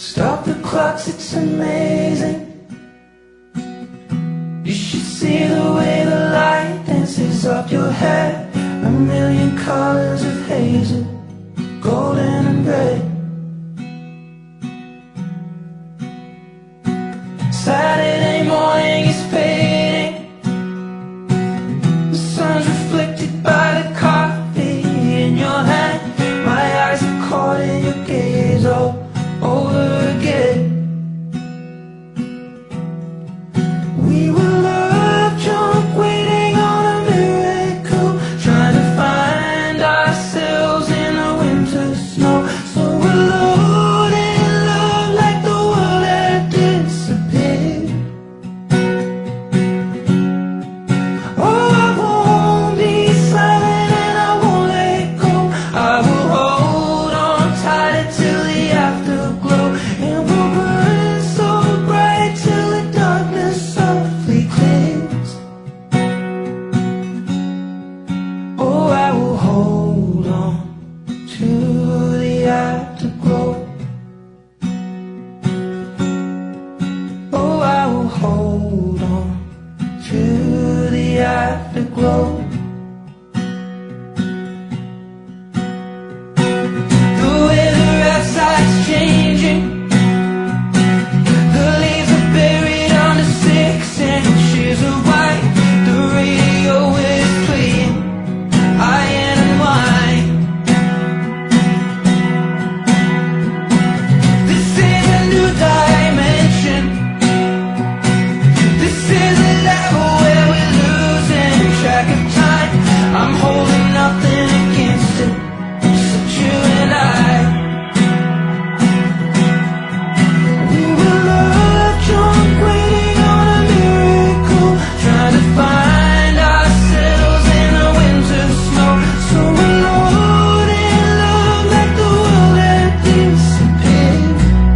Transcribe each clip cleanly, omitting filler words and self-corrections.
Stop the clocks, it's amazing. You should see the way the light dances up your hair. A million colors of hazel, golden and gray. Saturday morning is fading. The sun's reflected by the coffee in your hand. My eyes are caught in your gaze all over again. We were love drunk, waiting on a miracle, trying to find ourselves in the winter snow. So alone in love, like the world had disappeared. Oh, I won't be silent and I won't let go. I will hold on tight till the afterglow, and we'll burn so bright till the darkness softly clears. Oh, I will hold on to the afterglow. Oh, I will hold on to the afterglow. The weather outside's changing. The leaves are buried under 6 inches of white. The radio is playing Iron and Wine. This is a new dimension. This is a level where we're losing track of time. I'm holding nothing against it, except you and I. We were love drunk, waiting on a miracle, trying to find ourselves in the winter snow. So alone in love, like the world had disappeared.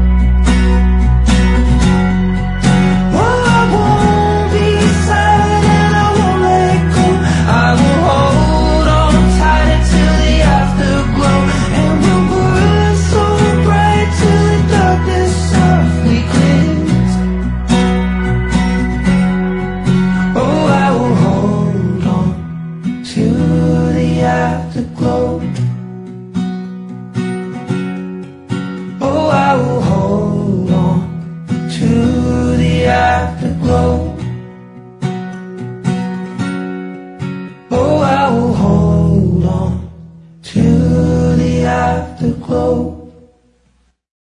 Oh, I won't be silent and I won't let go. I will hold on tight till the afterglow, and we'll burn so bright till the darkness softly clears. Oh, I will hold on to the afterglow. Oh, I will